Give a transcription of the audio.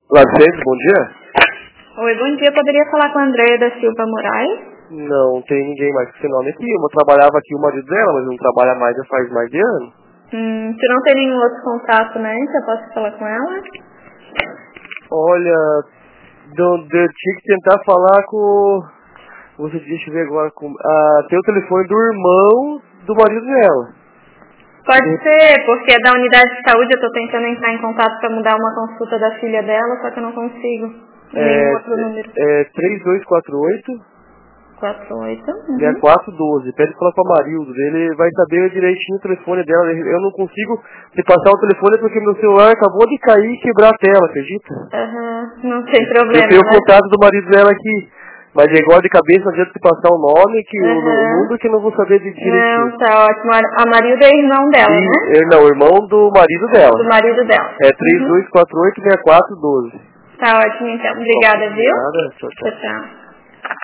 Lacente, bom dia. Oi, bom dia. Poderia falar com a Andréia da Silva Moraes? Não tem ninguém mais com esse nome aqui. Eu trabalhava aqui o marido dela, mas não trabalha mais já faz mais de ano. Você não tem nenhum outro contato, né? Que eu possa falar com ela? Olha, eu tinha que tentar falar com... Deixa eu ver agora. Tem o telefone do irmão do marido dela. Pode ser, porque é da unidade de saúde. Eu tô tentando entrar em contato para mudar uma consulta da filha dela, só que eu não consigo. Nenhum outro número. 3248 48. 6412. Pede pra falar com a Marildo. Ele vai saber direitinho o telefone dela. Eu não consigo te passar o telefone porque meu celular acabou de cair e quebrar a tela, acredita? Não tem problema. Eu tenho o contato do marido dela aqui. Mas é igual de cabeça, não adianta te passar o nome, que o número que eu não vou saber de direitinho. Não, tá ótimo. A Marilda é irmão dela, né? Não, o irmão do marido dela. Do marido dela. 3248 6412. Tá ótimo, então. Obrigada, viu? Nada, tchau. Tchau.